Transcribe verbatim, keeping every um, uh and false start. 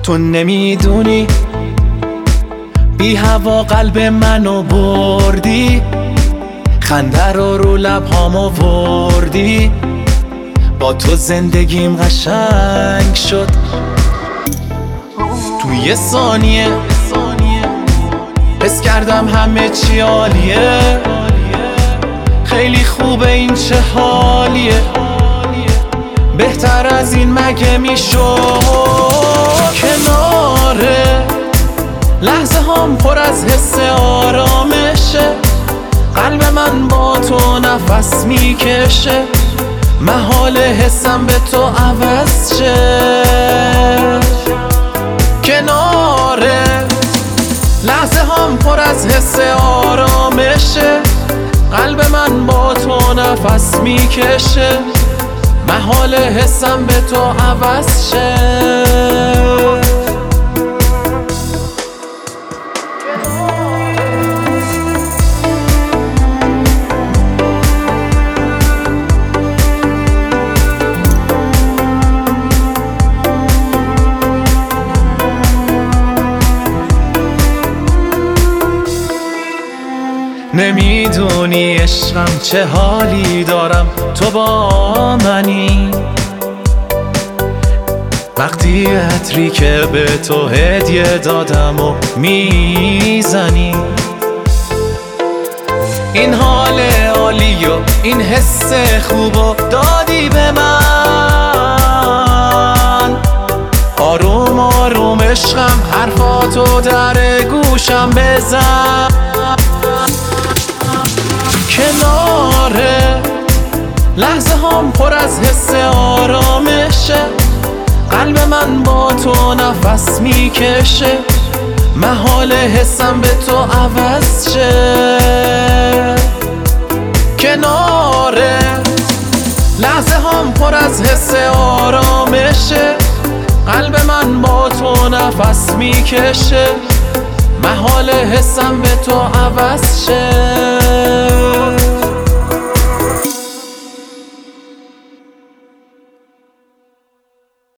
تو نمیدونی بی هوا قلب منو بردی، خنده رو رو لبهام آوردی، با تو زندگیم قشنگ شد. تو یه ثانیه حس کردم همه چی عالیه، خیلی خوبه این چه حالیه، بهتر از این مگه میشد؟ کناره لحظه هام پر از حس آرامشه، قلب من با تو نفس میکشه، محال حسم به تو عوض شه. کناره لحظه هام پر از حس آرامشه، قلب من با تو نفس میکشه، محال حسم به تو عوض شه. نمیدونی عشقم چه حالی دارم تو با منی، وقتی عطری که به تو هدیه دادم و میزنی، این حال عالی و این حس خوب و دادی به من، آروم آروم عشقم حرفاتو در گوشم بزن. کناره لحظه هام پر از حس آرامشه، قلب من با تو نفس میکشه، محال حسم به تو عوض شه. کناره لحظه هام پر از حس آرامشه، قلب من با تو نفس میکشه، محال حسم به تو عوض شه.